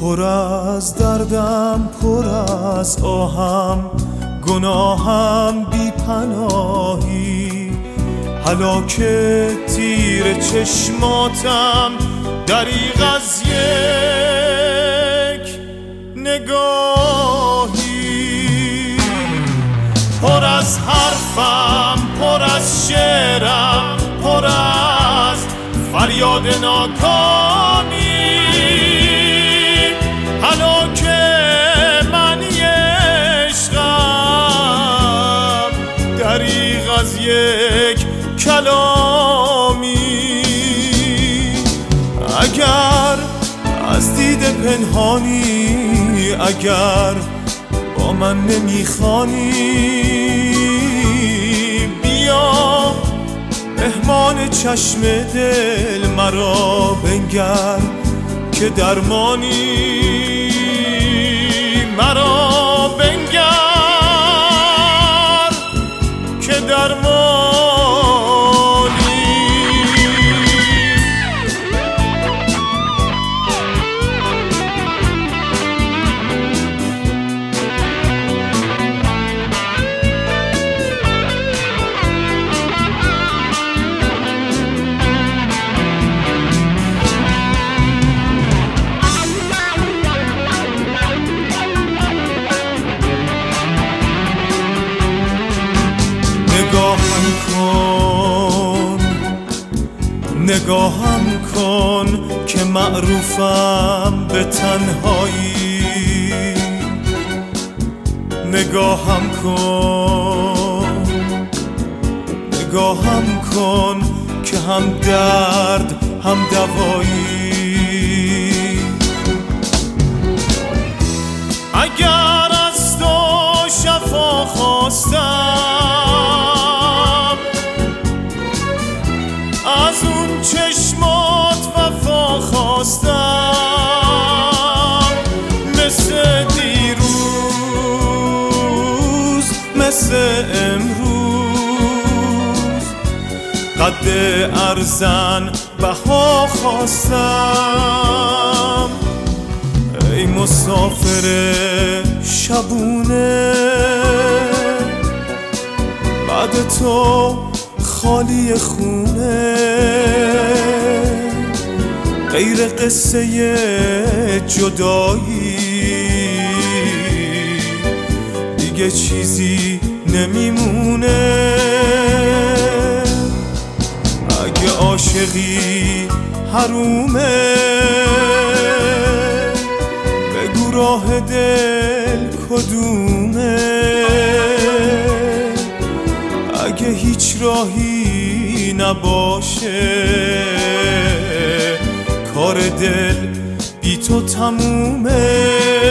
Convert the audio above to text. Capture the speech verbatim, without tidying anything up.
پر از دردم، پر از آهم، گناهم بی پناهی. هلاک تیر چشماتم دریغ از یک نگاهی. پر از حرفم، پر از شعرم، پر از فریاد ناکامی. هلاک معنی عشقم دریغ از یک کلامی. اگر از دید پنهانی، اگر با من نمیخوانی، بیا مهمان چشم دل مرا بنگر که درمانی. مرا بنگر که درمانی. نگاهم کن، نگاهم کن که معروفم به تنهایی. نگاهم کن، نگاهم کن که هم درد هم دوایی. اگر از تو شفا خواستم، از اون چشمات وفا خواستم، مثل دیروز، مثل امروز، قد ارزن بها خواستم. ای مسافر شبونه، بعد تو خالی خونه، غیر قصه جدایی دیگه چیزی نمیمونه. اگه عاشقی حرومه، بگو راه دل کدومه. اگه هیچ راهی نباشه، کار دل بی تو تمومه.